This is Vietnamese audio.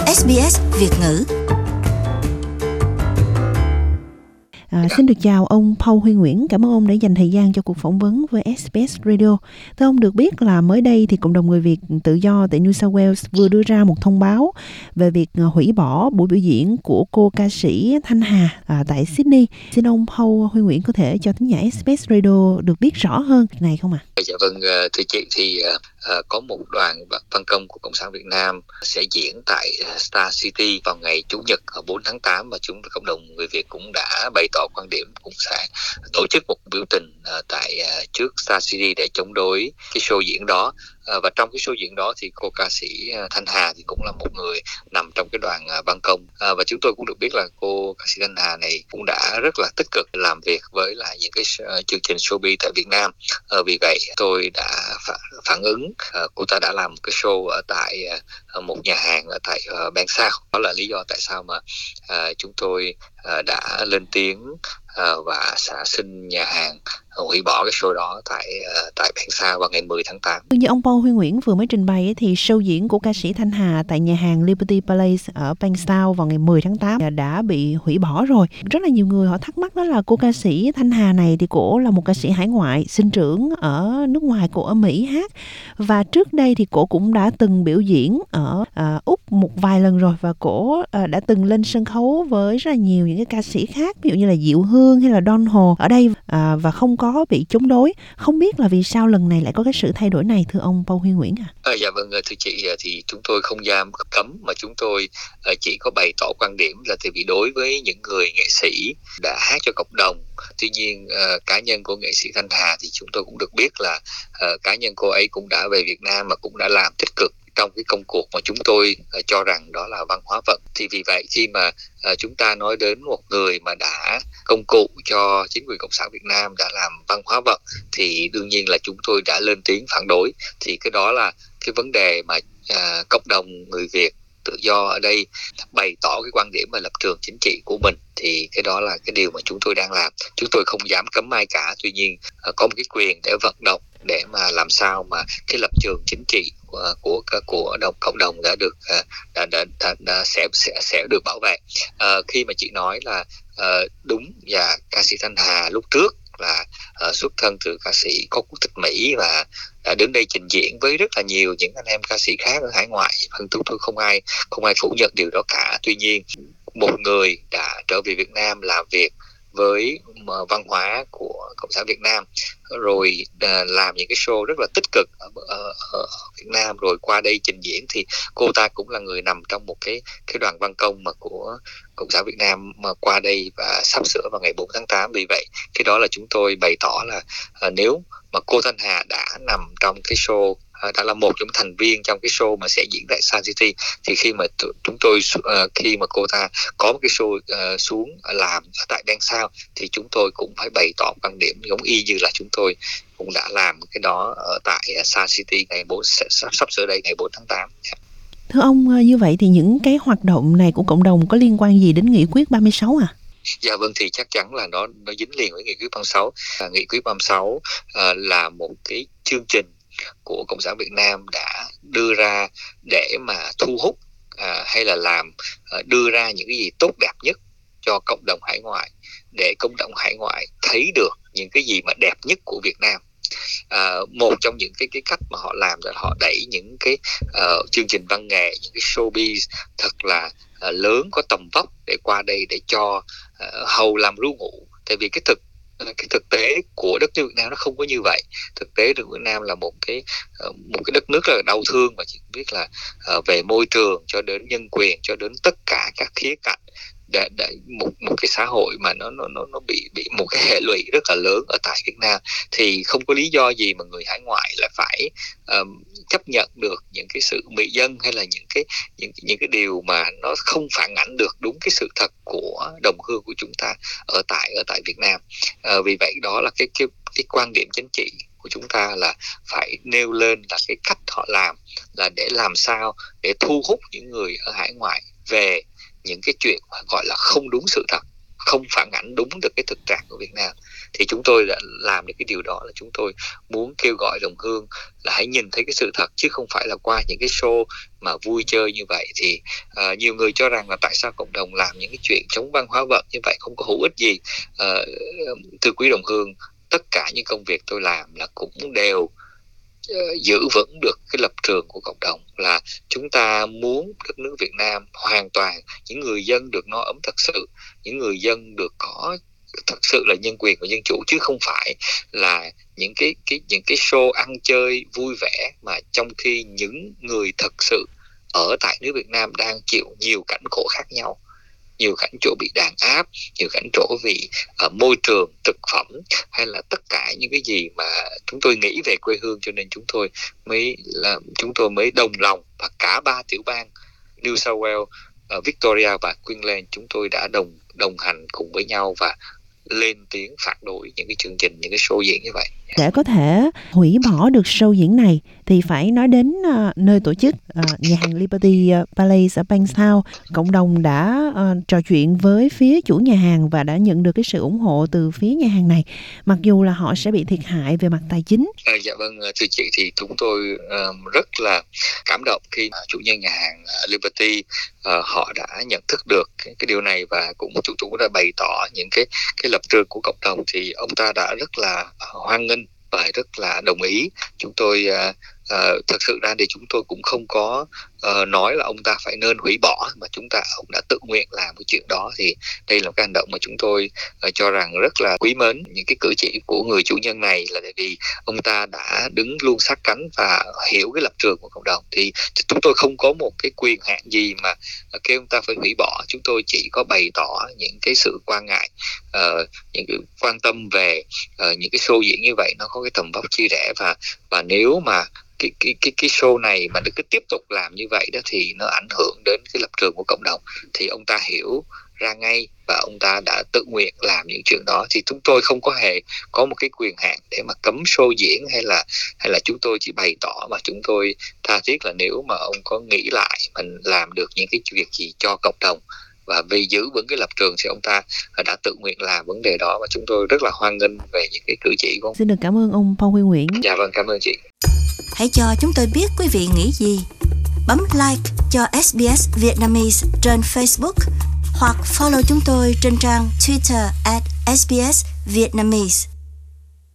SBS Việt ngữ. Xin được chào ông Paul Huy Nguyễn. Cảm ơn ông đã dành thời gian cho cuộc phỏng vấn với SBS Radio. Thưa ông, được biết là mới đây thì cộng đồng người Việt tự do tại New South Wales vừa đưa ra một thông báo về việc hủy bỏ buổi biểu diễn của cô ca sĩ Thanh Hà tại Sydney. Xin ông Paul Huy Nguyễn có thể cho thính giả SBS Radio được biết rõ hơn việc này không ạ? Dạ vâng, thưa chị, thì có một đoàn văn công của Cộng sản Việt Nam sẽ diễn tại Star City vào ngày Chủ nhật 4 tháng 8 và cộng đồng người Việt cũng đã bày tỏ quan điểm cũng sẽ tổ chức một biểu tình tại trước Star City để chống đối cái show diễn đó. Và trong cái show diễn đó thì cô ca sĩ Thanh Hà thì cũng là một người nằm trong cái đoàn văn công, và chúng tôi cũng được biết là cô ca sĩ Thanh Hà này cũng đã rất là tích cực làm việc với lại những cái chương trình showbiz tại Việt Nam. Vì vậy tôi đã phản ứng, cô ta đã làm một cái show ở tại một nhà hàng ở tại bang South. Đó là lý do tại sao mà chúng tôi đã lên tiếng và sẽ xin nhà hàng hủy bỏ cái show đó tại bang South vào ngày 10 tháng 8. Như ông Paul Huy Nguyễn vừa mới trình bày thì show diễn của ca sĩ Thanh Hà tại nhà hàng Liberty Palace ở bang South vào ngày 10 tháng 8 đã bị hủy bỏ rồi. Rất là nhiều người họ thắc mắc đó là cô ca sĩ Thanh Hà này thì cổ là một ca sĩ hải ngoại, sinh trưởng ở nước ngoài, cổ ở Mỹ hát. Và trước đây thì cổ cũng đã từng biểu diễn ở Úc một vài lần rồi, và cổ đã từng lên sân khấu với rất là nhiều những cái ca sĩ khác, ví dụ như là Diệu Hương hay là Don Hồ ở đây, và không có bị chống đối. Không biết là vì sao lần này lại có cái sự thay đổi này, thưa ông Paul Huy Nguyễn ạ? Dạ vâng, thưa chị, thì chúng tôi không dám cấm mà chúng tôi chỉ có bày tỏ quan điểm là tại vì đối với những người nghệ sĩ đã hát cho cộng đồng. Tuy nhiên cá nhân của nghệ sĩ Thanh Hà thì chúng tôi cũng được biết là cá nhân cô ấy cũng đã về Việt Nam mà cũng đã làm tích cực trong cái công cuộc mà chúng tôi cho rằng đó là văn hóa vận. Thì vì vậy khi mà chúng ta nói đến một người mà đã công cụ cho chính quyền Cộng sản Việt Nam đã làm văn hóa vận thì đương nhiên là chúng tôi đã lên tiếng phản đối. Thì cái đó là cái vấn đề mà cộng đồng người Việt tự do ở đây bày tỏ cái quan điểm và lập trường chính trị của mình, thì cái đó là cái điều mà chúng tôi đang làm. Chúng tôi không dám cấm ai cả, tuy nhiên có một cái quyền để vận động để mà làm sao mà cái lập trường chính trị của cộng đồng đã được sẽ được bảo vệ. Khi mà chị nói là đúng, và ca sĩ Thanh Hà lúc trước là xuất thân từ ca sĩ có quốc tịch Mỹ và đã đến đây trình diễn với rất là nhiều những anh em ca sĩ khác ở hải ngoại. Tôi không ai phủ nhận điều đó cả. Tuy nhiên một người đã trở về Việt Nam làm việc với văn hóa của Cộng sản Việt Nam, rồi làm những cái show rất là tích cực ở Việt Nam, rồi qua đây trình diễn, thì cô ta cũng là người nằm trong một cái đoàn văn công mà của Cộng sản Việt Nam mà qua đây và sắp sửa vào ngày 4 tháng 8. Vì vậy cái đó là chúng tôi bày tỏ là nếu mà cô Thanh Hà đã nằm trong cái show, đã là một trong thành viên trong cái show mà sẽ diễn tại Sun City, thì khi mà khi mà cô ta có một cái show xuống làm ở tại bang South thì chúng tôi cũng phải bày tỏ quan điểm giống y như là chúng tôi cũng đã làm cái đó ở tại Sun City ngày 4 sắp sửa đây ngày 4 tháng 8. Thưa ông, như vậy thì những cái hoạt động này của cộng đồng có liên quan gì đến Nghị quyết 36 à? Dạ vâng, thì chắc chắn là nó dính liền với Nghị quyết 36. Nghị quyết 36 là một cái chương trình của Cộng sản Việt Nam đã đưa ra để mà thu hút hay là đưa ra những cái gì tốt đẹp nhất cho cộng đồng hải ngoại, để cộng đồng hải ngoại thấy được những cái gì mà đẹp nhất của Việt Nam. Một trong những cái cách mà họ làm là họ đẩy những cái chương trình văn nghệ, những cái showbiz thật là lớn, có tầm vóc để qua đây để cho hầu làm ru ngủ. Tại vì cái thực tế của đất nước Việt Nam nó không có như vậy. Thực tế nước Việt Nam là một cái đất nước rất là đau thương, và chỉ biết là về môi trường cho đến nhân quyền cho đến tất cả các khía cạnh, để một cái xã hội mà nó bị một cái hệ lụy rất là lớn ở tại Việt Nam, thì không có lý do gì mà người hải ngoại lại phải chấp nhận được những cái sự mị dân hay là những cái điều mà nó không phản ánh được đúng cái sự thật của đồng hương của chúng ta ở tại Việt Nam. Vì vậy đó là cái quan điểm chính trị của chúng ta là phải nêu lên là cái cách họ làm là để làm sao để thu hút những người ở hải ngoại về những cái chuyện gọi là không đúng sự thật, không phản ảnh đúng được cái thực trạng của Việt Nam. Thì chúng tôi đã làm được cái điều đó, là chúng tôi muốn kêu gọi đồng hương là hãy nhìn thấy cái sự thật, chứ không phải là qua những cái show mà vui chơi như vậy. Thì nhiều người cho rằng là tại sao cộng đồng làm những cái chuyện chống văn hóa vật như vậy không có hữu ích gì. Thưa quý đồng hương, tất cả những công việc tôi làm là cũng đều giữ vững được cái lập trường của cộng đồng, là chúng ta muốn đất nước Việt Nam hoàn toàn những người dân được no ấm thật sự, những người dân được có thật sự là nhân quyền và dân chủ, chứ không phải là những cái show ăn chơi vui vẻ, mà trong khi những người thật sự ở tại nước Việt Nam đang chịu nhiều cảnh khổ khác nhau, nhiều cảnh chỗ bị đàn áp, nhiều cảnh chỗ vì môi trường, thực phẩm, hay là tất cả những cái gì mà chúng tôi nghĩ về quê hương, cho nên chúng tôi mới đồng lòng, và cả 3 tiểu bang New South Wales, Victoria và Queensland, chúng tôi đã đồng hành cùng với nhau và lên tiếng phản đối những cái chương trình, những cái show diễn như vậy. Để có thể hủy bỏ được show diễn này thì phải nói đến nơi tổ chức, nhà hàng Liberty Palace ở Bankstown. Cộng đồng đã trò chuyện với phía chủ nhà hàng và đã nhận được cái sự ủng hộ từ phía nhà hàng này, mặc dù là họ sẽ bị thiệt hại về mặt tài chính. Dạ vâng, thưa chị, thì chúng tôi rất là cảm động khi chủ nhân nhà hàng Liberty họ đã nhận thức được cái điều này, và chủ cũng đã bày tỏ những cái lập trường của cộng đồng. Thì ông ta đã rất là hoan nghênh và rất là đồng ý. Chúng tôi thật sự ra thì chúng tôi cũng không có nói là ông ta phải nên hủy bỏ, mà ông đã tự nguyện làm cái chuyện đó. Thì đây là một cái hành động mà chúng tôi cho rằng rất là quý mến những cái cử chỉ của người chủ nhân này, là tại vì ông ta đã đứng luôn sát cánh và hiểu cái lập trường của cộng đồng. Thì chúng tôi không có một cái quyền hạn gì mà kêu ông ta phải hủy bỏ. Chúng tôi chỉ có bày tỏ những cái sự quan ngại, những cái quan tâm về những cái show diễn như vậy nó có cái tầm vóc chia rẽ, và nếu mà cái show này mà cứ tiếp tục làm như vậy đó thì nó ảnh hưởng đến cái lập trường của cộng đồng. Thì ông ta hiểu ra ngay và ông ta đã tự nguyện làm những chuyện đó. Thì chúng tôi không có hề có một cái quyền hạn để mà cấm show diễn, hay là chúng tôi chỉ bày tỏ, và chúng tôi tha thiết là nếu mà ông có nghĩ lại mình làm được những cái việc gì cho cộng đồng và vì giữ vững cái lập trường, thì ông ta đã tự nguyện làm vấn đề đó, và chúng tôi rất là hoan nghênh về những cái cử chỉ của ông. Xin được cảm ơn ông Phong Huy Nguyễn. Dạ vâng, cảm ơn chị. Hãy cho chúng tôi biết quý vị nghĩ gì. Bấm like cho SBS Vietnamese trên Facebook hoặc follow chúng tôi trên trang Twitter @SBS Vietnamese.